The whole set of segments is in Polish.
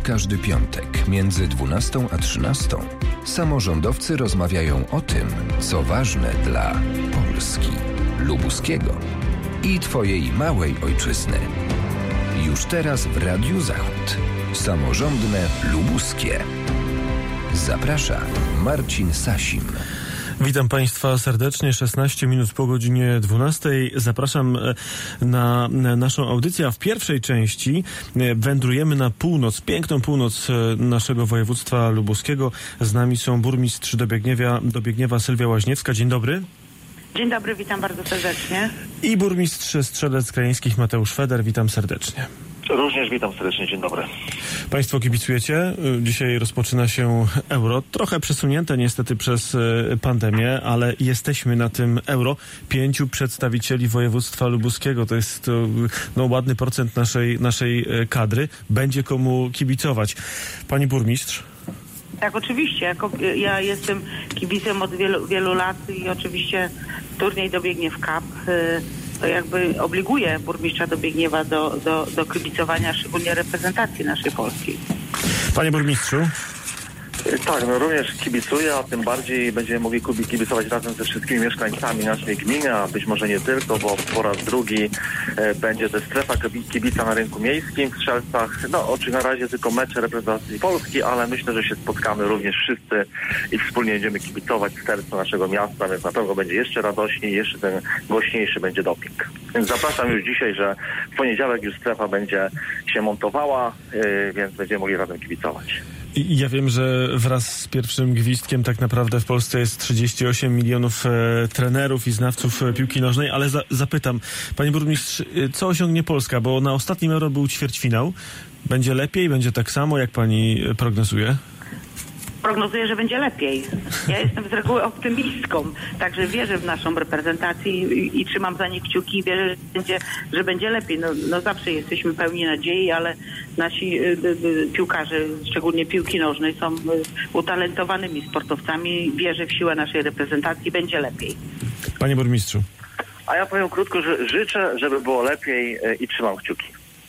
każdy piątek między 12 a 13 samorządowcy rozmawiają o tym, co ważne dla Polski, lubuskiego i Twojej małej ojczyzny. Już teraz w Radiu Zachód. Samorządne lubuskie. Zaprasza Marcin Sasin. Witam Państwa serdecznie. 16 minut po godzinie 12. Zapraszam na naszą audycję, a w pierwszej części wędrujemy na północ, piękną północ naszego województwa lubuskiego. Z nami są burmistrz Dobiegniewa Sylwia Łaźniewska. Dzień dobry. Dzień dobry, witam bardzo serdecznie. I burmistrz Strzelec Krajeńskich Mateusz Feder. Witam serdecznie. Również witam serdecznie, dzień dobry. Państwo kibicujecie. Dzisiaj rozpoczyna się Euro. Trochę przesunięte niestety przez pandemię, ale jesteśmy na tym Euro. 5 przedstawicieli województwa lubuskiego. To jest ładny procent naszej kadry. Będzie komu kibicować. Pani burmistrz? Tak, oczywiście. Ja jestem kibicem od wielu lat i oczywiście turniej Dobiegniew Cup to jakby obliguje burmistrza Dobiegniewa do kibicowania, szczególnie reprezentacji naszej Polski. Panie burmistrzu? Tak, również kibicuję, a tym bardziej będziemy mogli kibicować razem ze wszystkimi mieszkańcami naszej gminy, a być może nie tylko, bo po raz drugi będzie to strefa kibica na rynku miejskim w Strzelcach. Oczywiście na razie tylko mecze reprezentacji Polski, ale myślę, że się spotkamy również wszyscy i wspólnie będziemy kibicować w sercu naszego miasta, więc na pewno będzie jeszcze radośniej, jeszcze ten głośniejszy będzie doping. Więc zapraszam już dzisiaj, że w poniedziałek już strefa będzie się montowała, więc będziemy mogli razem kibicować. Ja wiem, że wraz z pierwszym gwizdkiem tak naprawdę w Polsce jest 38 milionów trenerów i znawców piłki nożnej, ale zapytam, panie burmistrz, co osiągnie Polska? Bo na ostatnim Euro był ćwierćfinał. Będzie lepiej? Będzie tak samo, jak pani prognozuje? Prognozuję, że będzie lepiej. Ja jestem z reguły optymistką, także wierzę w naszą reprezentację i trzymam za nie kciuki i wierzę, że będzie lepiej. Zawsze jesteśmy pełni nadziei, ale nasi piłkarze, szczególnie piłki nożnej, są utalentowanymi sportowcami. Wierzę w siłę naszej reprezentacji, będzie lepiej. Panie burmistrzu. A ja powiem krótko, że życzę, żeby było lepiej i trzymam kciuki.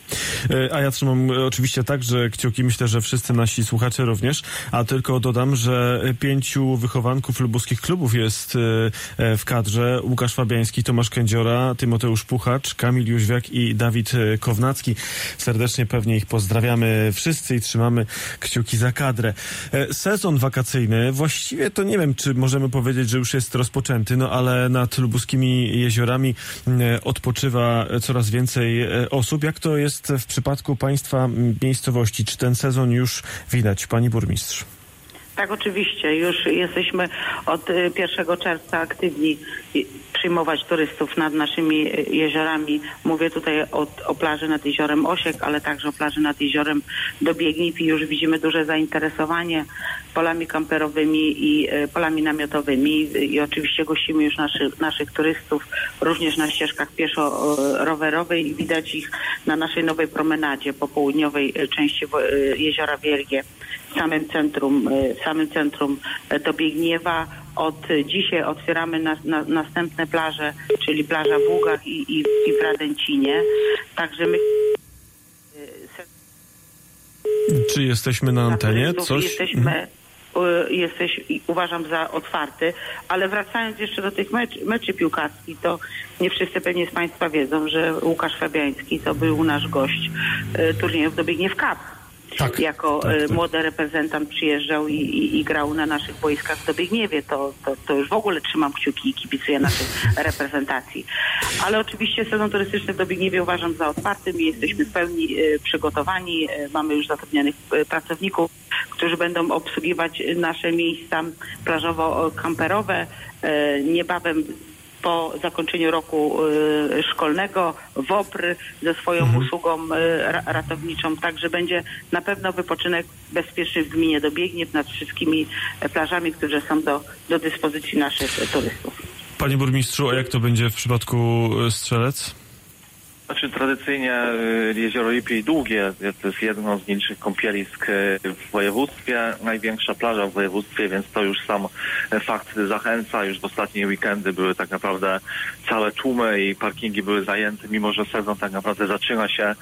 A ja trzymam oczywiście także kciuki, myślę, że wszyscy nasi słuchacze również, a tylko dodam, że 5 wychowanków lubuskich klubów jest w kadrze. Łukasz Fabiański, Tomasz Kędziora, Tymoteusz Puchacz, Kamil Jóźwiak i Dawid Kownacki. Serdecznie pewnie ich pozdrawiamy wszyscy i trzymamy kciuki za kadrę. Sezon wakacyjny, właściwie to nie wiem, czy możemy powiedzieć, że już jest rozpoczęty, ale nad lubuskimi jeziorami odpoczywa coraz więcej osób. Jak to jest w przypadku państwa miejscowości? Czy ten sezon już widać, pani burmistrz? Tak, oczywiście. Już jesteśmy od 1 czerwca aktywni przyjmować turystów nad naszymi jeziorami. Mówię tutaj o plaży nad jeziorem Osiek, ale także o plaży nad jeziorem Dobiegniew i już widzimy duże zainteresowanie polami kamperowymi i polami namiotowymi i oczywiście gościmy już naszych turystów również na ścieżkach pieszo-rowerowej i widać ich na naszej nowej promenadzie po południowej części jeziora Wielgie w samym centrum Dobiegniewa. Od dzisiaj otwieramy następne plaże, czyli plaża w Ługach i w Radęcinie. Także my... Czy jesteśmy na antenie? Uważam za otwarty, ale wracając jeszcze do tych meczy piłkarskich, to nie wszyscy pewnie z państwa wiedzą, że Łukasz Fabiański to był nasz gość turniejów Dobiegniew Cup. Tak, jako młody reprezentant przyjeżdżał i grał na naszych boiskach w Dobiegniewie. To już w ogóle trzymam kciuki i kibicuję naszej reprezentacji. Ale oczywiście sezon turystyczny w Dobiegniewie uważam za otwartym i jesteśmy w pełni przygotowani. Mamy już zatrudnionych pracowników, którzy będą obsługiwać nasze miejsca plażowo-kamperowe. Niebawem po zakończeniu roku szkolnego WOPR ze swoją usługą ratowniczą. Także będzie na pewno wypoczynek bezpieczny w gminie Dobiegniew nad wszystkimi plażami, które są do dyspozycji naszych turystów. Panie burmistrzu, a jak to będzie w przypadku Strzelec? Znaczy tradycyjnie jezioro Lipie i Długie to jest jedno z nielicznych kąpielisk w województwie, największa plaża w województwie, więc to już sam fakt zachęca. Już w ostatnie weekendy były tak naprawdę całe tłumy i parkingi były zajęte, mimo że sezon tak naprawdę zaczyna się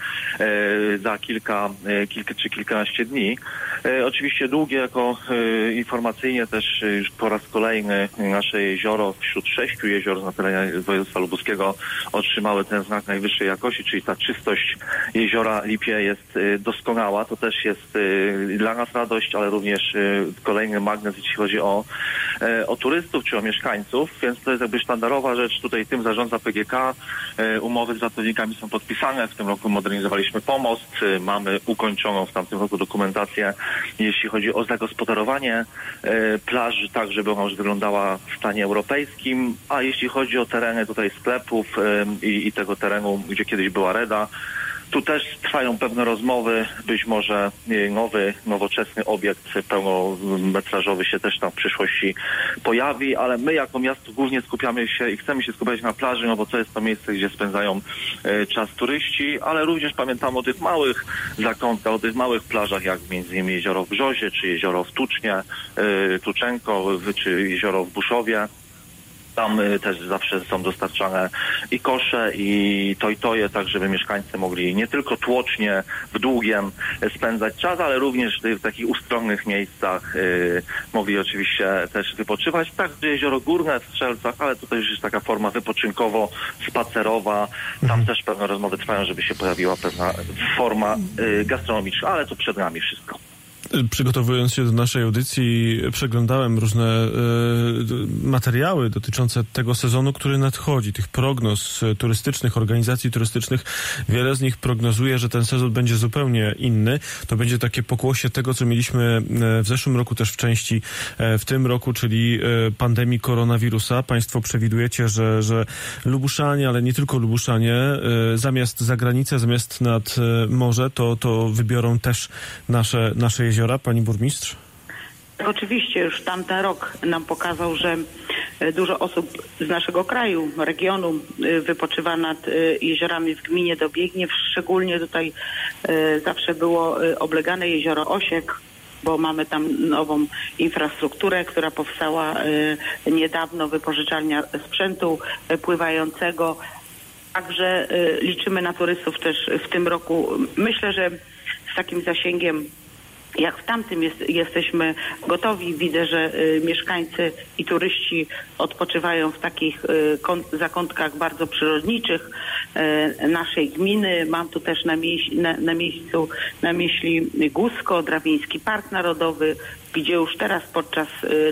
za kilka czy kilkanaście dni. Oczywiście Długie jako informacyjnie też już po raz kolejny nasze jezioro wśród 6 jezior na terenie województwa lubuskiego otrzymały ten znak najwyższej jakości, czyli ta czystość jeziora Lipie jest doskonała. To też jest dla nas radość, ale również kolejny magnes, jeśli chodzi o turystów czy o mieszkańców, więc to jest jakby sztandarowa rzecz. Tutaj tym zarządza PGK. Umowy z ratownikami są podpisane. W tym roku modernizowaliśmy pomost. Mamy ukończoną w tamtym roku dokumentację, jeśli chodzi o zagospodarowanie plaży, tak żeby ona już wyglądała w stanie europejskim. A jeśli chodzi o tereny tutaj sklepów i tego terenu, gdzie kiedyś była Reda, tu też trwają pewne rozmowy, być może nowoczesny obiekt pełnometrażowy się też tam w przyszłości pojawi, ale my jako miasto głównie skupiamy się i chcemy się skupiać na plaży, no bo to jest to miejsce, gdzie spędzają czas turyści, ale również pamiętamy o tych małych zakątkach, o tych małych plażach, jak między innymi jezioro w Brzozie, czy jezioro w Tucznie, Tuczenko, czy jezioro w Buszowie. Tam też zawsze są dostarczane i kosze, i tojtoje, tak żeby mieszkańcy mogli nie tylko tłocznie w Długiem spędzać czas, ale również w takich ustronnych miejscach mogli oczywiście też wypoczywać. Także jezioro Górne w Strzelcach, ale tutaj już jest taka forma wypoczynkowo-spacerowa. Tam też pewne rozmowy trwają, żeby się pojawiła pewna forma gastronomiczna, ale to przed nami wszystko. Przygotowując się do naszej audycji, przeglądałem różne materiały dotyczące tego sezonu, który nadchodzi, tych prognoz turystycznych, organizacji turystycznych. Wiele z nich prognozuje, że ten sezon będzie zupełnie inny. To będzie takie pokłosie tego, co mieliśmy w zeszłym roku też w części, w tym roku, czyli pandemii koronawirusa. Państwo przewidujecie, że Lubuszanie, ale nie tylko Lubuszanie, zamiast za granicę, zamiast nad morze, to wybiorą też nasze jeziora. Pani burmistrz? Oczywiście już tamten rok nam pokazał, że dużo osób z naszego kraju, regionu wypoczywa nad jeziorami w gminie Dobiegniew. Szczególnie tutaj zawsze było oblegane jezioro Osiek, bo mamy tam nową infrastrukturę, która powstała niedawno, wypożyczalnia sprzętu pływającego. Także liczymy na turystów też w tym roku. Myślę, że z takim zasięgiem jak w tamtym jesteśmy gotowi. Widzę, że mieszkańcy i turyści odpoczywają w takich zakątkach bardzo przyrodniczych naszej gminy. Mam tu też na myśli Gusko, Drawiński Park Narodowy, gdzie już teraz podczas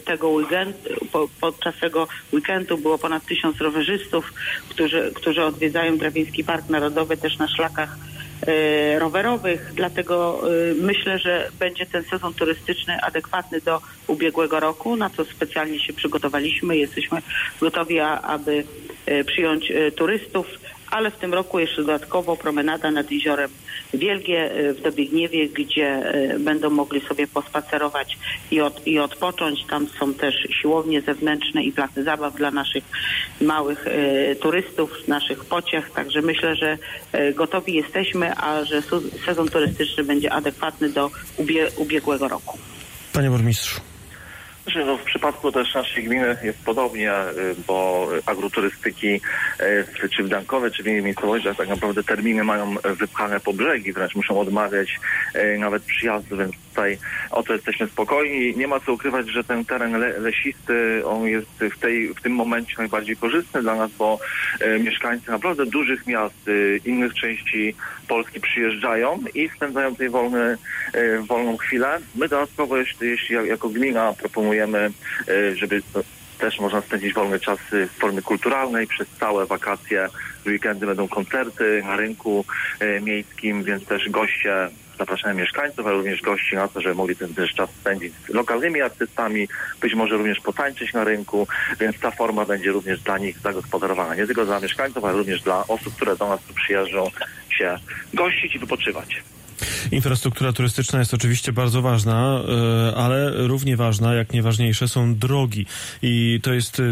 tego weekendu było ponad 1000 rowerzystów, którzy odwiedzają Drawiński Park Narodowy też na szlakach rowerowych, dlatego myślę, że będzie ten sezon turystyczny adekwatny do ubiegłego roku, na co specjalnie się przygotowaliśmy. Jesteśmy gotowi, aby przyjąć turystów, ale w tym roku jeszcze dodatkowo promenada nad jeziorem Wielgie w Dobiegniewie, gdzie będą mogli sobie pospacerować i odpocząć. Tam są też siłownie zewnętrzne i placy zabaw dla naszych małych turystów, naszych pociech. Także myślę, że gotowi jesteśmy, a że sezon turystyczny będzie adekwatny do ubiegłego roku. Panie burmistrzu. No, w przypadku też naszej gminy jest podobnie, bo agroturystyki czy w Dankowie, czy w innych miejscowościach tak naprawdę terminy mają wypchane po brzegi, wręcz muszą odmawiać nawet przyjazdu, więc tutaj o to jesteśmy spokojni. Nie ma co ukrywać, że ten teren lesisty, on jest w tym momencie najbardziej korzystny dla nas, bo mieszkańcy naprawdę dużych miast, innych części Polski przyjeżdżają i spędzają tutaj wolną chwilę. My dodatkowo, jeśli jako gmina proponujemy, żeby też można spędzić wolny czas w formie kulturalnej. Przez całe wakacje, w weekendy będą koncerty na rynku miejskim, więc też goście, zapraszamy mieszkańców, ale również gości na to, żeby mogli ten też czas spędzić z lokalnymi artystami, być może również potańczyć na rynku, więc ta forma będzie również dla nich zagospodarowana. Nie tylko dla mieszkańców, ale również dla osób, które do nas tu przyjeżdżą się gościć i wypoczywać. Infrastruktura turystyczna jest oczywiście bardzo ważna, ale równie ważna, jak nie ważniejsze, są drogi. I to jest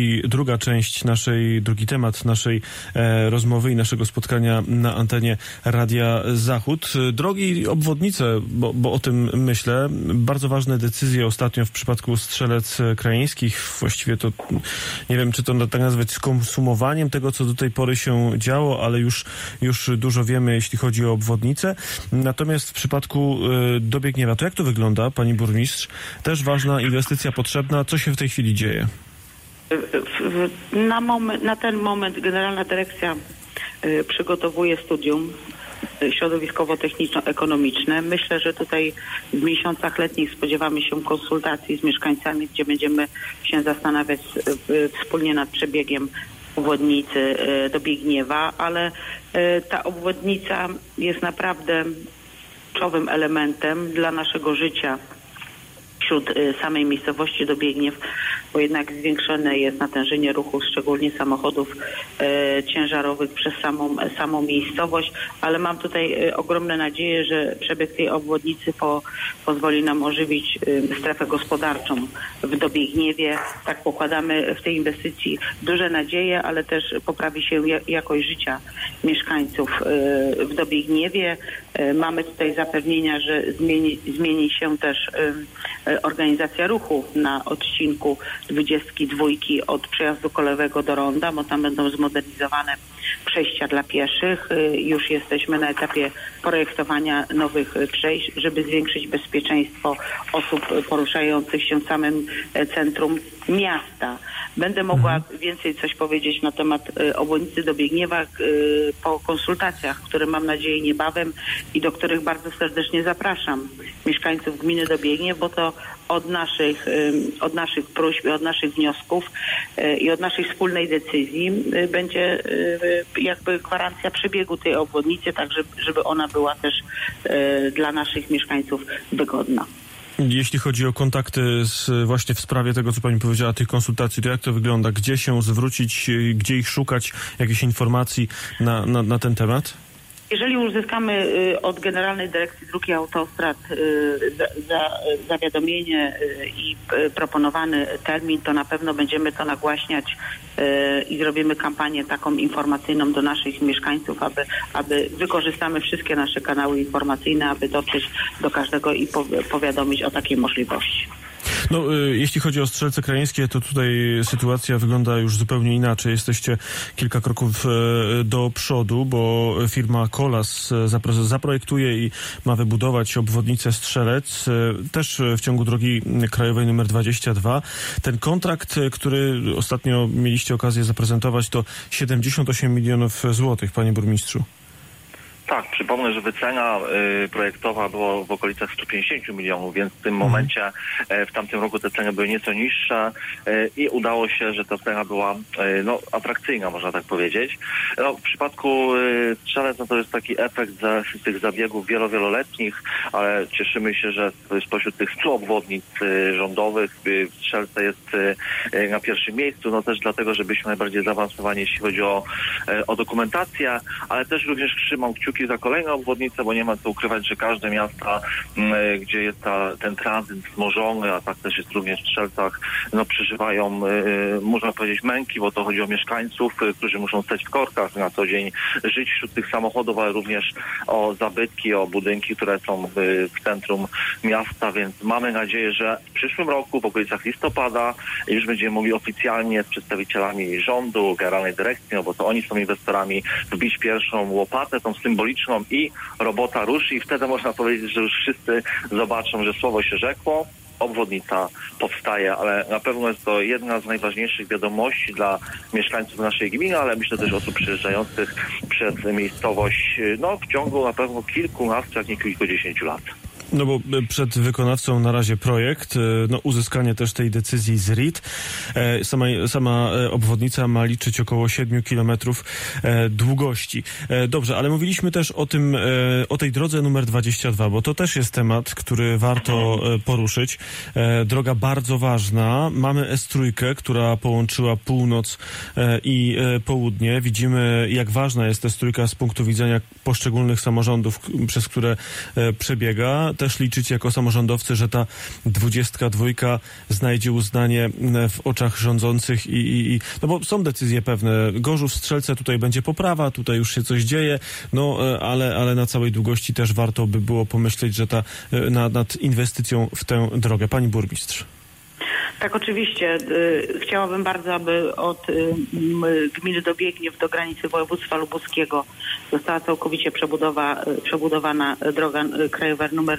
drugi temat naszej rozmowy i naszego spotkania na antenie Radia Zachód. Drogi i obwodnice, bo o tym myślę. Bardzo ważne decyzje ostatnio w przypadku Strzelec Krajeńskich. Właściwie to nie wiem, czy to tak nazwać skonsumowaniem tego, co do tej pory się działo, ale już dużo wiemy, jeśli chodzi o obwodnice. Natomiast w przypadku Dobiegniewa, to jak to wygląda, pani burmistrz? Też ważna inwestycja potrzebna. Co się w tej chwili dzieje? Na ten moment Generalna Dyrekcja przygotowuje studium środowiskowo-techniczno-ekonomiczne. Myślę, że tutaj w miesiącach letnich spodziewamy się konsultacji z mieszkańcami, gdzie będziemy się zastanawiać wspólnie nad przebiegiem obwodnicy Dobiegniewa, ale ta obwodnica jest naprawdę kluczowym elementem dla naszego życia wśród samej miejscowości Dobiegniew, bo jednak zwiększone jest natężenie ruchu, szczególnie samochodów ciężarowych przez samą miejscowość, ale mam tutaj ogromne nadzieję, że przebieg tej obwodnicy pozwoli nam ożywić strefę gospodarczą w Dobiegniewie. Tak pokładamy w tej inwestycji duże nadzieje, ale też poprawi się jakość życia mieszkańców w Dobiegniewie. Mamy tutaj zapewnienia, że zmieni się też organizacja ruchu na odcinku 22 od przejazdu kolejowego do Ronda, bo tam będą zmodernizowane przejścia dla pieszych. Już jesteśmy na etapie projektowania nowych przejść, żeby zwiększyć bezpieczeństwo osób poruszających się w samym centrum miasta. Będę mogła więcej coś powiedzieć na temat obwodnicy Dobiegniewa po konsultacjach, które mam nadzieję niebawem i do których bardzo serdecznie zapraszam mieszkańców gminy Dobiegniew, bo to od naszych próśb i od naszych wniosków i od naszej wspólnej decyzji będzie jakby gwarancja przebiegu tej obwodnicy, tak żeby ona była też dla naszych mieszkańców wygodna. Jeśli chodzi o kontakty właśnie w sprawie tego, co pani powiedziała, tych konsultacji, to jak to wygląda? Gdzie się zwrócić, gdzie ich szukać, jakichś informacji na ten temat? Jeżeli uzyskamy od Generalnej Dyrekcji Dróg i Autostrad zawiadomienie i proponowany termin, to na pewno będziemy to nagłaśniać i zrobimy kampanię taką informacyjną do naszych mieszkańców, aby wykorzystamy wszystkie nasze kanały informacyjne, aby dotrzeć do każdego i powiadomić o takiej możliwości. No, jeśli chodzi o Strzelce Krajeńskie, to tutaj sytuacja wygląda już zupełnie inaczej. Jesteście kilka kroków do przodu, bo firma Kolas zaprojektuje i ma wybudować obwodnicę Strzelec, też w ciągu drogi krajowej nr 22. Ten kontrakt, który ostatnio mieliście okazję zaprezentować, to 78 milionów złotych, panie burmistrzu. Tak, przypomnę, że wycena projektowa była w okolicach 150 milionów, więc w tym momencie, w tamtym roku te ceny były nieco niższe i udało się, że ta cena była atrakcyjna, można tak powiedzieć. No, w przypadku Strzelec to jest taki efekt tych zabiegów wieloletnich, ale cieszymy się, że spośród tych 100 obwodnic rządowych Strzelce jest na pierwszym miejscu, no też dlatego, że byliśmy najbardziej zaawansowani, jeśli chodzi o dokumentację, ale też również trzymam kciuki za kolejne obwodnice, bo nie ma co ukrywać, że każde miasta, gdzie jest ten tranzyt wzmożony, a tak też jest również w Strzelcach, przeżywają, można powiedzieć, męki, bo to chodzi o mieszkańców, którzy muszą stać w korkach na co dzień, żyć wśród tych samochodów, ale również o zabytki, o budynki, które są w centrum miasta, więc mamy nadzieję, że w przyszłym roku, w okolicach listopada, już będziemy mogli oficjalnie z przedstawicielami rządu, Generalnej Dyrekcji, no bo to oni są inwestorami, wbić pierwszą łopatę, tą symboliczną i robota ruszy i wtedy można powiedzieć, że już wszyscy zobaczą, że słowo się rzekło, obwodnica powstaje, ale na pewno jest to jedna z najważniejszych wiadomości dla mieszkańców naszej gminy, ale myślę też osób przyjeżdżających przez miejscowość, w ciągu na pewno kilkunastu, jak nie kilkudziesięciu lat. No bo przed wykonawcą na razie projekt, uzyskanie też tej decyzji z RIT. Sama obwodnica ma liczyć około 7 kilometrów długości. Dobrze, ale mówiliśmy też o tej drodze numer 22, bo to też jest temat, który warto poruszyć. Droga bardzo ważna. Mamy S3, która połączyła północ i południe. Widzimy, jak ważna jest S3 z punktu widzenia poszczególnych samorządów, przez które przebiega. Też liczycie jako samorządowcy, że ta 22 znajdzie uznanie w oczach rządzących no bo są decyzje pewne. Gorzów-Strzelce, tutaj będzie poprawa, tutaj już się coś dzieje, ale na całej długości też warto by było pomyśleć, że nad inwestycją w tę drogę. Pani burmistrz. Tak, oczywiście. Chciałabym bardzo, aby od gminy Dobiegniew do granicy województwa lubuskiego została całkowicie przebudowana droga krajowa numer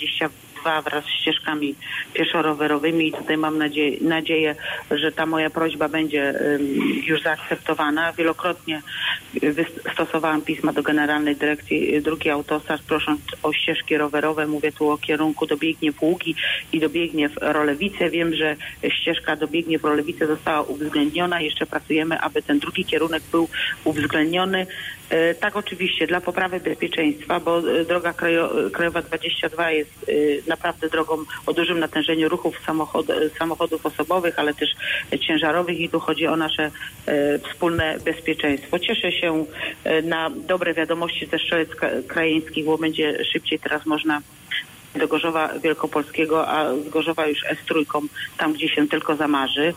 22 wraz z ścieżkami pieszo-rowerowymi i tutaj mam nadzieję, że ta moja prośba będzie już zaakceptowana. Wielokrotnie stosowałam pisma do Generalnej Dyrekcji Dróg i Autostrad, prosząc o ścieżki rowerowe. Mówię tu o kierunku Dobiegniew-Łuki i Dobiegniew-Rolewice. Wiem, że ścieżka Dobiegniew-Rolewice została uwzględniona. Jeszcze pracujemy, aby ten drugi kierunek był uwzględniony. Tak, oczywiście, dla poprawy bezpieczeństwa, bo droga krajowa 22 jest naprawdę drogą o dużym natężeniu ruchów samochodów osobowych, ale też ciężarowych i tu chodzi o nasze wspólne bezpieczeństwo. Cieszę się na dobre wiadomości ze Strzelec Krajeńskich, bo będzie szybciej teraz można do Gorzowa Wielkopolskiego, a z Gorzowa już S3, tam gdzie się tylko zamarzy,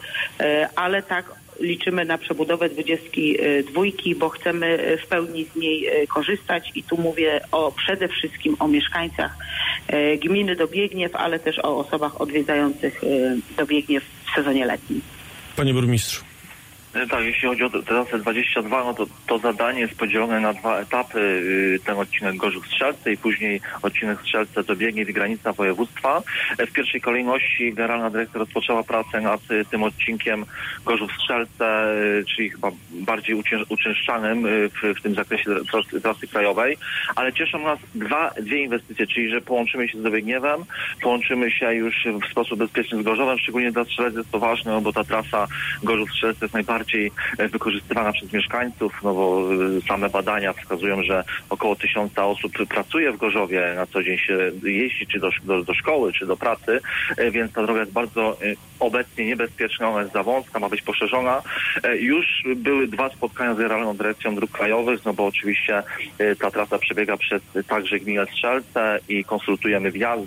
ale tak liczymy na przebudowę 22, bo chcemy w pełni z niej korzystać i tu mówię przede wszystkim o mieszkańcach gminy Dobiegniew, ale też o osobach odwiedzających Dobiegniew w sezonie letnim. Panie burmistrzu. Tak, jeśli chodzi o trasę 22, no to zadanie jest podzielone na 2 etapy. Ten odcinek Gorzów-Strzelce i później odcinek Strzelce-Dobiegniew i granica województwa. W pierwszej kolejności Generalna Dyrekcja rozpoczęła pracę nad tym odcinkiem Gorzów-Strzelce, czyli chyba bardziej uczęszczanym w tym zakresie trasy krajowej. Ale cieszą nas dwie inwestycje, czyli że połączymy się z Dobiegniewem, połączymy się już w sposób bezpieczny z Gorzowem. Szczególnie dla Strzelec jest to ważne, bo ta trasa Gorzów-Strzelce jest najbardziej wykorzystywana przez mieszkańców, no bo same badania wskazują, że około 1000 osób pracuje w Gorzowie, na co dzień się jeździ czy do szkoły, czy do pracy, więc ta droga jest bardzo obecnie niebezpieczna, ona jest za wąska, ma być poszerzona. Już były 2 spotkania z Generalną Dyrekcją Dróg Krajowych, no bo oczywiście ta trasa przebiega przez także gminę Strzelce i konsultujemy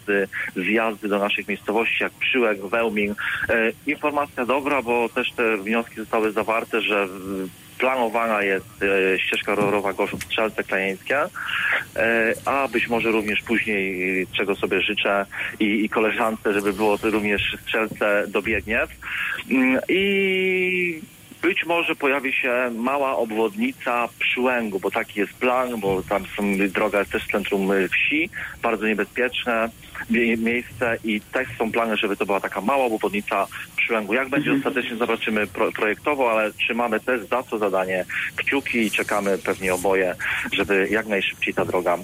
zjazdy do naszych miejscowości, jak Przyłek, Wełmin. Informacja dobra, bo też te wnioski zostały zawarte, że planowana jest ścieżka rowerowa Gorzów-Strzelce Krajeńskie, a być może również później, czego sobie życzę i koleżance, żeby było to również Strzelce Dobiegniew. I być może pojawi się mała obwodnica Przyłęgu, bo taki jest plan, bo tam droga jest też w centrum wsi, bardzo niebezpieczne miejsce i też są plany, żeby to była taka mała obwodnica Przyłęgu. Jak będzie ostatecznie, zobaczymy projektowo, ale trzymamy też za to zadanie kciuki i czekamy pewnie oboje, żeby jak najszybciej ta droga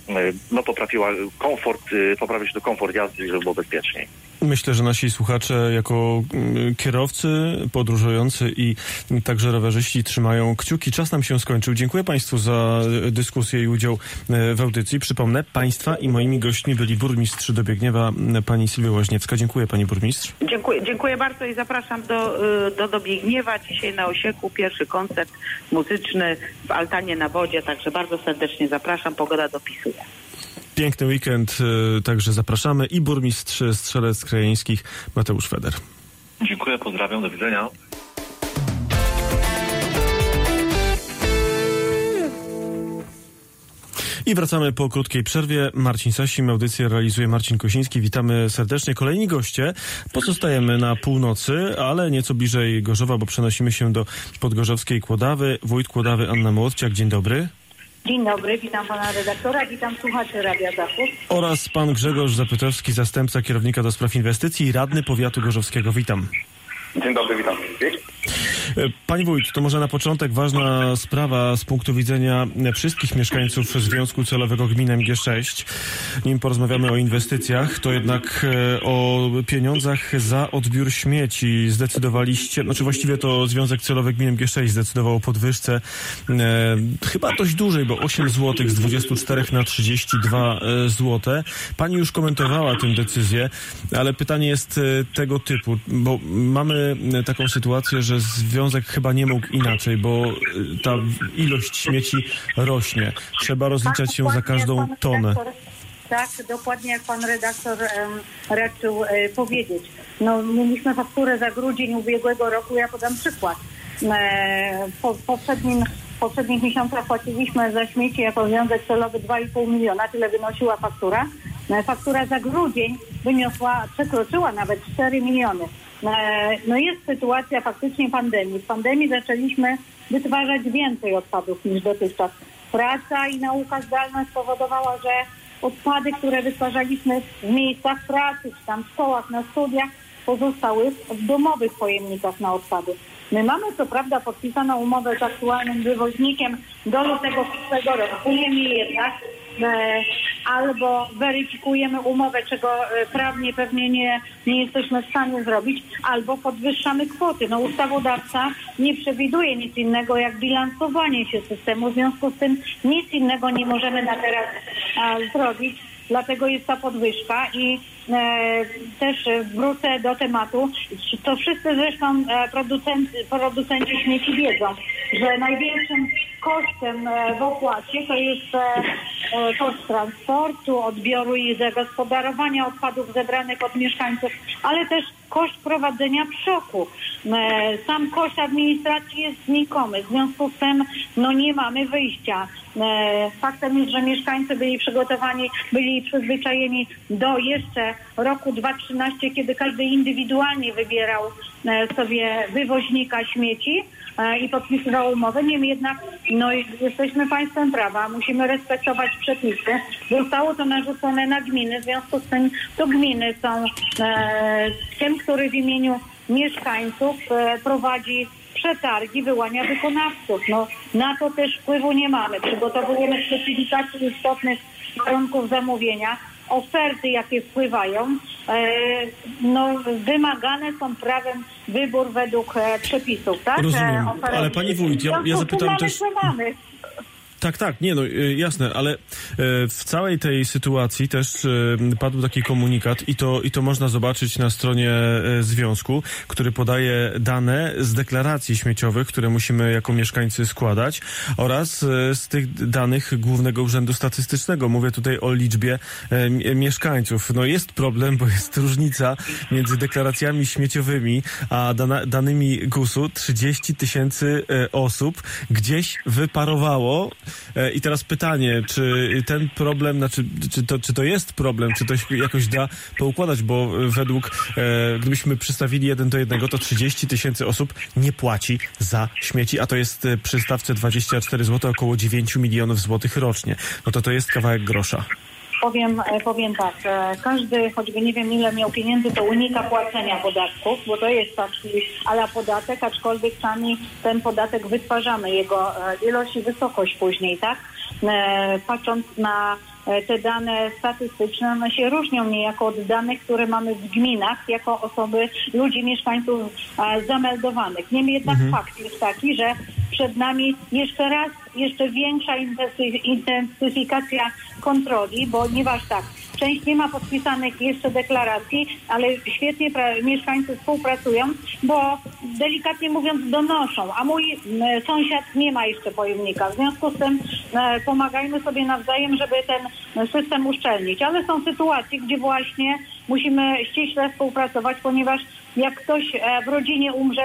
poprawić to komfort jazdy, żeby było bezpieczniej. Myślę, że nasi słuchacze jako kierowcy, podróżujący i także rowerzyści trzymają kciuki. Czas nam się skończył. Dziękuję Państwu za dyskusję i udział w audycji. Przypomnę, Państwa i moimi gośćmi byli burmistrz Dobiegniewa, pani Sylwia Łaźniewska. Dziękuję Pani burmistrz. Dziękuję bardzo i zapraszam do Dobiegniewa. Dzisiaj na Osieku pierwszy koncert muzyczny w altanie na wodzie, także bardzo serdecznie zapraszam. Pogoda dopisuje. Piękny weekend, także zapraszamy i burmistrz Strzelec Krajeńskich Mateusz Feder. Dziękuję, pozdrawiam, do widzenia. I wracamy po krótkiej przerwie. Marcin Sasim, audycję realizuje Marcin Kosiński. Witamy serdecznie. Kolejni goście. Pozostajemy na północy, ale nieco bliżej Gorzowa, bo przenosimy się do podgorzowskiej Kłodawy. Wójt Kłodawy Anna Młodciak. Dzień dobry. Dzień dobry, witam pana redaktora, witam słuchaczy Radia Zachód. Oraz pan Grzegorz Zapytowski, zastępca kierownika do spraw inwestycji i radny powiatu gorzowskiego. Witam. Dzień dobry, witam wszystkich. Pani wójt, to może na początek ważna sprawa z punktu widzenia wszystkich mieszkańców Związku Celowego Gmin MG6. Nim porozmawiamy o inwestycjach, to jednak o pieniądzach za odbiór śmieci zdecydowaliście, znaczy właściwie to Związek Celowy Gmin MG6 zdecydował o podwyżce chyba dość dużej, bo 8 zł z 24 na 32 zł. Pani już komentowała tę decyzję, ale pytanie jest tego typu, bo mamy taką sytuację, że Związek chyba nie mógł inaczej, bo ta ilość śmieci rośnie. Trzeba rozliczać się za każdą tonę. Tak, dokładnie jak pan redaktor raczył powiedzieć. No, mieliśmy fakturę za grudzień ubiegłego roku, ja podam przykład. W poprzednich miesiącach płaciliśmy za śmieci jako Związek Celowy 2,5 miliona, tyle wynosiła faktura. Faktura za grudzień przekroczyła nawet 4 miliony. No jest sytuacja faktycznie pandemii. W pandemii zaczęliśmy wytwarzać więcej odpadów niż dotychczas. Praca i nauka zdalna spowodowała, że odpady, które wytwarzaliśmy w miejscach pracy, czy tam w szkołach, na studiach, pozostały w domowych pojemnikach na odpady. My mamy co prawda podpisaną umowę z aktualnym wywoźnikiem do lutego przyszłego roku, niemniej jednak albo weryfikujemy umowę, czego prawnie pewnie nie jesteśmy w stanie zrobić, albo podwyższamy kwoty. No ustawodawca nie przewiduje nic innego jak bilansowanie się systemu, w związku z tym nic innego nie możemy na teraz zrobić. Dlatego jest ta podwyżka i też wrócę do tematu. To wszyscy zresztą producenci śmieci wiedzą, że największym kosztem w opłacie to jest koszt transportu, odbioru i zagospodarowania odpadów zebranych od mieszkańców, ale też koszt prowadzenia przoku. Sam koszt administracji jest znikomy, w związku z tym nie mamy wyjścia. Faktem jest, że mieszkańcy byli przygotowani, byli przyzwyczajeni do jeszcze roku 2013, kiedy każdy indywidualnie wybierał sobie wywoźnika śmieci i podpisywał umowę. Niemniej jednak jesteśmy państwem prawa, musimy respektować przepisy. Zostało to narzucone na gminy, w związku z tym to gminy są tym, który w imieniu mieszkańców prowadzi przetargi, wyłania wykonawców. Na to też wpływu nie mamy. Przygotowujemy specyfikacje istotnych warunków zamówienia. Oferty, jakie wpływają, wymagane są prawem wybór według przepisów, tak? Rozumiem, ale pani wójt, ja zapytam też... Tak, jasne, ale w całej tej sytuacji też padł taki komunikat i to można zobaczyć na stronie związku, który podaje dane z deklaracji śmieciowych, które musimy jako mieszkańcy składać, oraz z tych danych Głównego Urzędu Statystycznego. Mówię tutaj o liczbie mieszkańców. Jest problem, bo jest różnica między deklaracjami śmieciowymi a danymi GUS-u. 30 000 osób gdzieś wyparowało. I teraz pytanie, czy ten problem, czy to jest problem, czy to się jakoś da poukładać, bo gdybyśmy przystawili 1 do 1, to 30 000 osób nie płaci za śmieci, a to jest przy stawce 24 zł około 9 milionów złotych rocznie. To jest kawałek grosza. Powiem tak, każdy, choćby nie wiem ile miał pieniędzy, to unika płacenia podatków, bo to jest taki ala podatek, aczkolwiek sami ten podatek wytwarzamy, jego ilość i wysokość później, tak? Patrząc na te dane statystyczne, one się różnią niejako od danych, które mamy w gminach jako osoby, ludzi, mieszkańców zameldowanych. Niemniej jednak fakt jest taki, że przed nami jeszcze większa intensyfikacja kontroli, ponieważ część nie ma podpisanych jeszcze deklaracji, ale świetnie mieszkańcy współpracują, bo delikatnie mówiąc donoszą, a mój sąsiad nie ma jeszcze pojemnika. W związku z tym pomagajmy sobie nawzajem, żeby ten system uszczelnić. Ale są sytuacje, gdzie właśnie musimy ściśle współpracować, ponieważ jak ktoś w rodzinie umrze,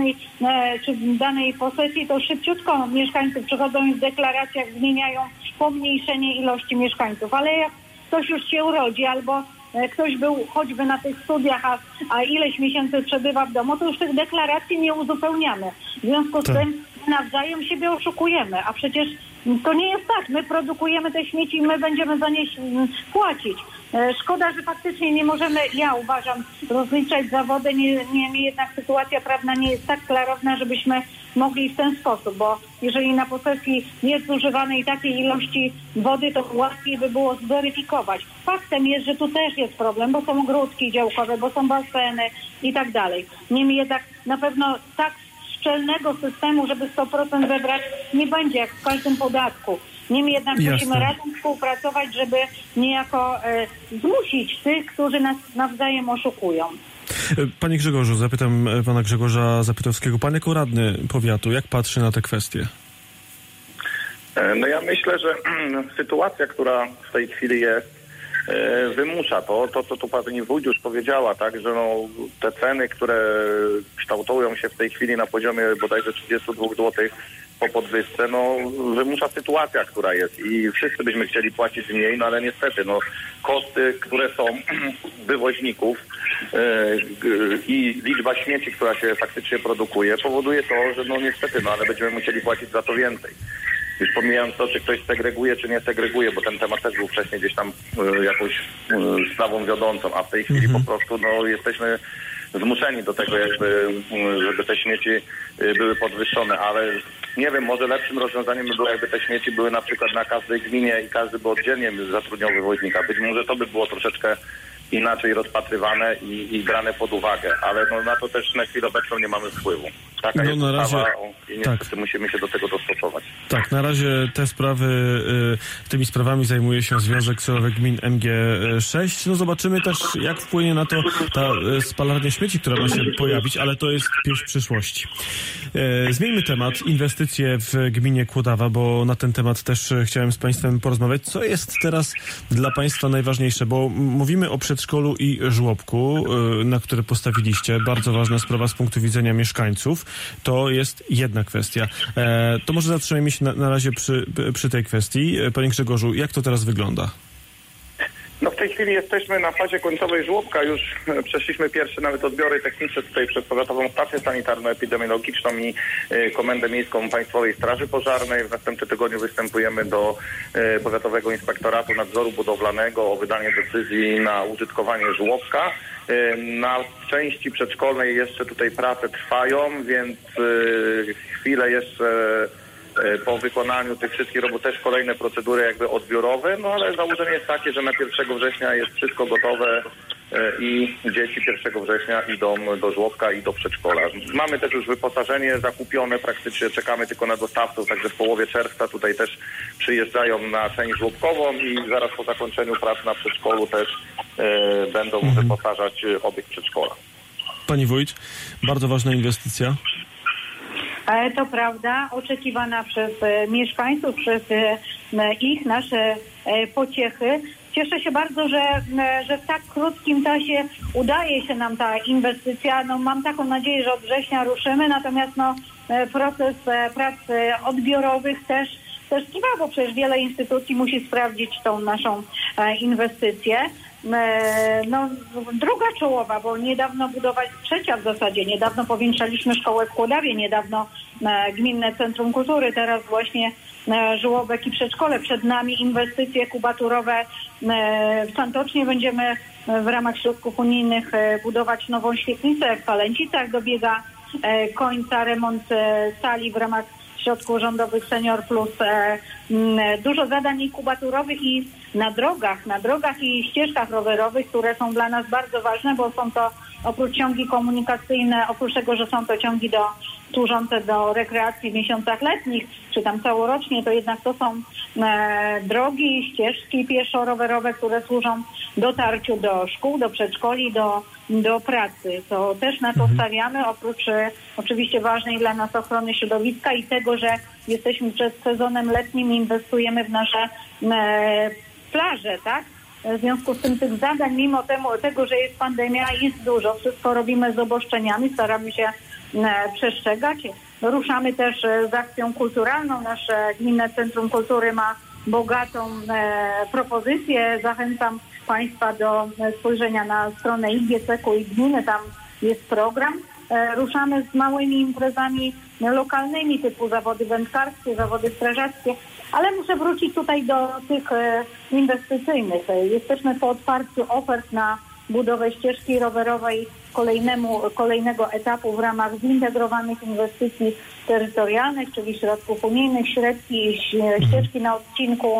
czy w danej posesji, to szybciutko mieszkańcy przychodzą i w deklaracjach zmieniają pomniejszenie ilości mieszkańców. Ale jak ktoś już się urodzi albo ktoś był choćby na tych studiach, a ileś miesięcy przebywa w domu, to już tych deklaracji nie uzupełniamy. W związku z tym nawzajem siebie oszukujemy, a przecież to nie jest tak. My produkujemy te śmieci i my będziemy za nie płacić. Szkoda, że faktycznie nie możemy, ja uważam, rozliczać zawody, niemniej jednak sytuacja prawna nie jest tak klarowna, żebyśmy mogli w ten sposób, bo jeżeli na posesji jest zużywanej takiej ilości wody, to łatwiej by było zweryfikować. Faktem jest, że tu też jest problem, bo są ogródki działkowe, bo są baseny i tak dalej. Niemniej jednak na pewno tak szczelnego systemu, żeby 100% zebrać, nie będzie jak w każdym podatku. Niemniej jednak musimy razem współpracować, żeby niejako zmusić tych, którzy nas nawzajem oszukują. Panie Grzegorzu, zapytam pana Grzegorza Zapytowskiego. Pan jako radny powiatu, jak patrzy na te kwestie? No ja myślę, że sytuacja, która w tej chwili jest, wymusza to, co tu pani wójt już powiedziała, tak, że te ceny, które kształtują się w tej chwili na poziomie bodajże 32 zł po podwyżce, wymusza sytuacja, która jest i wszyscy byśmy chcieli płacić mniej, ale niestety, koszty, które są wywoźników i liczba śmieci, która się faktycznie produkuje, powoduje to, że niestety, ale będziemy musieli płacić za to więcej. Już pomijając to, czy ktoś segreguje, czy nie segreguje, bo ten temat też był wcześniej gdzieś tam jakąś sprawą wiodącą, a w tej chwili po prostu jesteśmy zmuszeni do tego, żeby te śmieci były podwyższone, ale nie wiem, może lepszym rozwiązaniem by było, jakby te śmieci były na przykład na każdej gminie i każdy by oddzielnie zatrudniał wywoźnika. Być może to by było troszeczkę inaczej rozpatrywane i brane pod uwagę, ale na to też na chwilę obecną nie mamy wpływu. Taka jest sprawa i niestety musimy się do tego dostosować. Tak, na razie tymi sprawami zajmuje się Związek Celowych Gmin MG6. Zobaczymy też, jak wpłynie na to ta spalarnia śmieci, która ma się pojawić, ale to jest pieśń przyszłości. Zmieńmy temat, inwestycje w gminie Kłodawa, bo na ten temat też chciałem z państwem porozmawiać. Co jest teraz dla państwa najważniejsze? Bo mówimy o przedszkolu i żłobku, na które postawiliście. Bardzo ważna sprawa z punktu widzenia mieszkańców. To jest jedna kwestia. To może zatrzymajmy się na razie przy tej kwestii. Panie Grzegorzu, jak to teraz wygląda? W tej chwili jesteśmy na fazie końcowej żłobka. Już przeszliśmy pierwsze nawet odbiory techniczne tutaj przez Powiatową Stację Sanitarno-Epidemiologiczną i Komendę Miejską Państwowej Straży Pożarnej. W następnym tygodniu występujemy do Powiatowego Inspektoratu Nadzoru Budowlanego o wydanie decyzji na użytkowanie żłobka. Na części przedszkolnej jeszcze tutaj prace trwają, więc chwilę jeszcze po wykonaniu tych wszystkich robót też kolejne procedury odbiorowe, ale założenie jest takie, że na 1 września jest wszystko gotowe i dzieci 1 września idą do żłobka i do przedszkola. Mamy też już wyposażenie zakupione, praktycznie czekamy tylko na dostawców, także w połowie czerwca tutaj też przyjeżdżają na część żłobkową i zaraz po zakończeniu prac na przedszkolu też będą wyposażać obiekt przedszkola. Pani wójt, bardzo ważna inwestycja. To prawda, oczekiwana przez mieszkańców, przez nasze pociechy. Cieszę się bardzo, że w tak krótkim czasie udaje się nam ta inwestycja. Mam taką nadzieję, że od września ruszymy, natomiast proces prac odbiorowych też trwa, bo przecież wiele instytucji musi sprawdzić tą naszą inwestycję. Druga czołowa, bo niedawno trzecia w zasadzie, niedawno powiększaliśmy szkołę w Kłodawie, niedawno Gminne Centrum Kultury, teraz właśnie żłobek i przedszkole. Przed nami inwestycje kubaturowe w Santocznie. Będziemy w ramach środków unijnych budować nową świetlicę. W Palencicach dobiega końca remont sali w ramach środków rządowych Senior Plus. Dużo zadań inkubaturowych i na drogach i ścieżkach rowerowych, które są dla nas bardzo ważne, bo są to oprócz ciągi komunikacyjne, oprócz tego, że są to ciągi służące do rekreacji w miesiącach letnich, czy tam całorocznie, to jednak to są drogi, ścieżki pieszo-rowerowe, które służą dotarciu do szkół, do przedszkoli, do pracy. To też na to stawiamy, oprócz oczywiście ważnej dla nas ochrony środowiska i tego, że jesteśmy przed sezonem letnim i inwestujemy w nasze plaże, tak? W związku z tym tych zadań, mimo tego, że jest pandemia, jest dużo. Wszystko robimy z obostrzeniami, staramy się przestrzegać. Ruszamy też z akcją kulturalną. Nasze Gminne Centrum Kultury ma bogatą propozycję. Zachęcam Państwa do spojrzenia na stronę IGCK-u i gminy. Tam jest program. Ruszamy z małymi imprezami lokalnymi typu zawody wędkarskie, zawody strażackie, Ale muszę wrócić tutaj do tych inwestycyjnych. Jesteśmy po otwarciu ofert na budowę ścieżki rowerowej kolejnego etapu w ramach zintegrowanych inwestycji terytorialnych, czyli środków unijnych, ścieżki na odcinku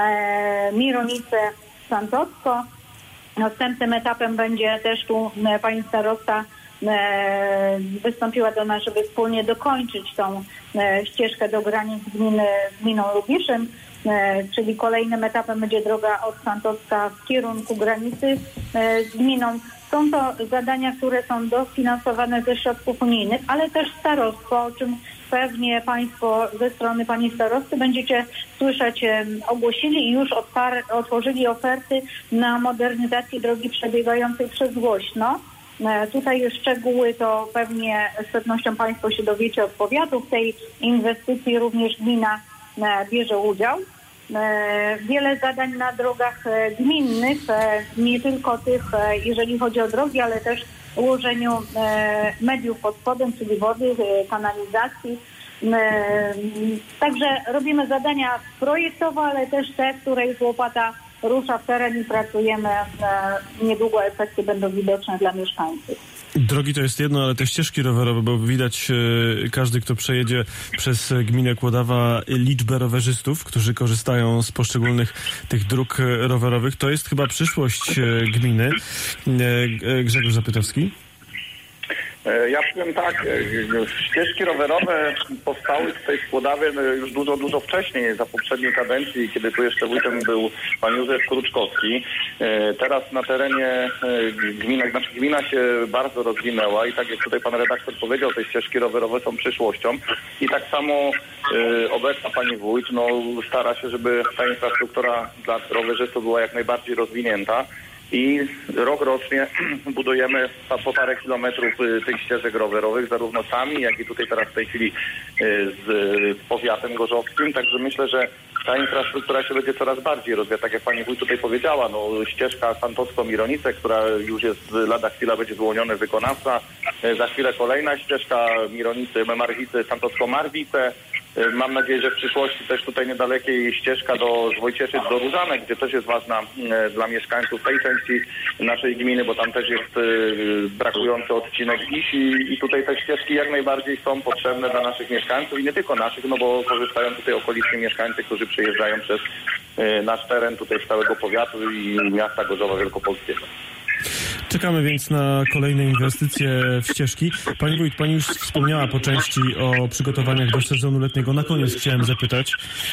Mironice-Santocko. Następnym etapem będzie też tu pani starosta wystąpiła do nas, żeby wspólnie dokończyć tą ścieżkę do granic z gminą Lubiszyn, czyli kolejnym etapem będzie droga od Santocka w kierunku granicy z gminą. Są to zadania, które są dofinansowane ze środków unijnych, ale też starostwo, o czym pewnie Państwo ze strony pani starosty będziecie słyszeć, ogłosili i już otworzyli oferty na modernizację drogi przebiegającej przez Głośno. Tutaj szczegóły to pewnie z pewnością Państwo się dowiecie od powiatu. W tej inwestycji również gmina bierze udział. Wiele zadań na drogach gminnych, nie tylko tych, jeżeli chodzi o drogi, ale też ułożeniu mediów pod spodem, czyli wody, kanalizacji. Także robimy zadania projektowe, ale też te, które już łopata rusza w teren i pracujemy. Niedługo efekty będą widoczne dla mieszkańców. Drogi to jest jedno, ale te ścieżki rowerowe, bo widać każdy, kto przejedzie przez gminę Kłodawa, liczbę rowerzystów, którzy korzystają z poszczególnych tych dróg rowerowych. To jest chyba przyszłość gminy. Grzegorz Zapytowski. Ja powiem tak, ścieżki rowerowe powstały tutaj w Kłodawie już dużo wcześniej, za poprzedniej kadencji, kiedy tu jeszcze wójtem był pan Józef Kruczkowski. Teraz na terenie gmina się bardzo rozwinęła i tak jak tutaj pan redaktor powiedział, te ścieżki rowerowe są przyszłością i tak samo obecna pani wójt stara się, żeby ta infrastruktura dla rowerzystów była jak najbardziej rozwinięta. I rocznie budujemy po parę kilometrów tych ścieżek rowerowych, zarówno sami, jak i tutaj teraz w tej chwili z powiatem gorzowskim. Także myślę, że ta infrastruktura się będzie coraz bardziej rozwijać. Tak jak pani wójt tutaj powiedziała, ścieżka Santocko-Mironice, która już jest lada chwila, będzie wyłoniony wykonawca. Za chwilę kolejna ścieżka Marwice, Santocko-Marwice. Mam nadzieję, że w przyszłości też tutaj niedalekiej ścieżka z Wojcieszyc do Różanek, gdzie też jest ważna dla mieszkańców tej części naszej gminy, bo tam też jest brakujący odcinek dziś i tutaj te ścieżki jak najbardziej są potrzebne dla naszych mieszkańców i nie tylko naszych, bo korzystają tutaj okoliczni mieszkańcy, którzy przyjeżdżają przez nasz teren tutaj z całego powiatu i miasta Gorzowa Wielkopolskiego. Czekamy więc na kolejne inwestycje w ścieżki. Pani wójt, pani już wspomniała po części o przygotowaniach do sezonu letniego. Na koniec chciałem zapytać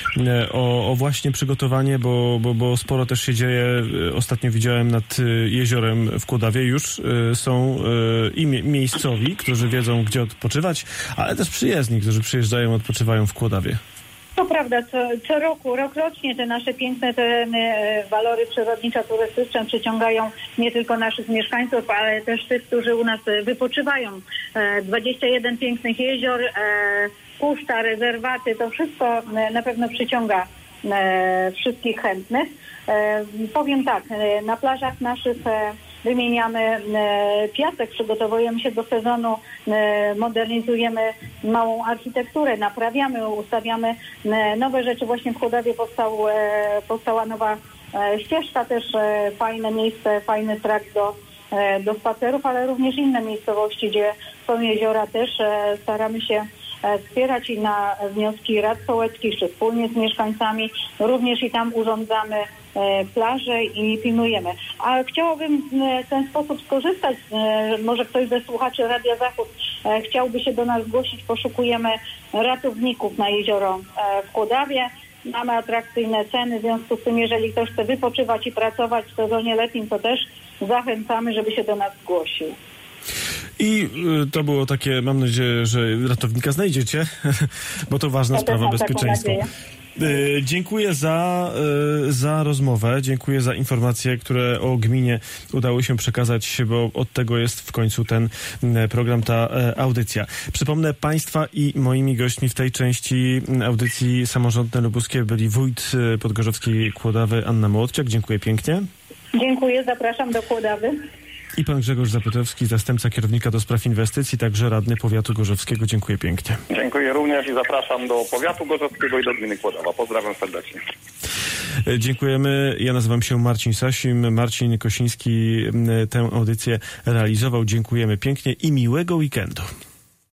o właśnie przygotowanie, bo sporo też się dzieje. Ostatnio widziałem nad jeziorem w Kłodawie już są i miejscowi, którzy wiedzą, gdzie odpoczywać, ale też przyjezdni, którzy przyjeżdżają, odpoczywają w Kłodawie. To prawda, co roku, rokrocznie te nasze piękne tereny, walory przyrodniczo-turystyczne przyciągają nie tylko naszych mieszkańców, ale też tych, którzy u nas wypoczywają. 21 pięknych jezior, puszcza, rezerwaty, to wszystko na pewno przyciąga wszystkich chętnych. Powiem tak, na plażach naszych wymieniamy piasek, przygotowujemy się do sezonu, modernizujemy małą architekturę, naprawiamy, ustawiamy nowe rzeczy. Właśnie w Kłodawie powstała nowa ścieżka, też fajne miejsce, fajny trakt do spacerów, ale również inne miejscowości, gdzie są jeziora, też staramy się wspierać i na wnioski rad sołeckich, czy wspólnie z mieszkańcami. Również i tam urządzamy plaże i pilnujemy. A chciałabym w ten sposób skorzystać, może ktoś ze słuchaczy Radia Zachód chciałby się do nas zgłosić, poszukujemy ratowników na jezioro w Kłodawie. Mamy atrakcyjne ceny, w związku z tym, jeżeli ktoś chce wypoczywać i pracować w sezonie letnim, to też zachęcamy, żeby się do nas zgłosił. I to było takie, mam nadzieję, że ratownika znajdziecie, bo to ważna sprawa, bezpieczeństwo. Dziękuję za rozmowę, dziękuję za informacje, które o gminie udało się przekazać, bo od tego jest w końcu ten program, ta audycja. Przypomnę, państwa i moimi gośćmi w tej części audycji Samorządne Lubuskie byli wójt podgorzowskiej Kłodawy Anna Młodciak. Dziękuję pięknie. Dziękuję, zapraszam do Kłodawy. I pan Grzegorz Zapytowski, zastępca kierownika do spraw inwestycji, także radny powiatu gorzowskiego. Dziękuję pięknie. Dziękuję również i zapraszam do powiatu gorzowskiego i do gminy Kłodawa. Pozdrawiam serdecznie. Dziękujemy. Ja nazywam się Marcin Sasim. Marcin Kosiński tę audycję realizował. Dziękujemy pięknie i miłego weekendu.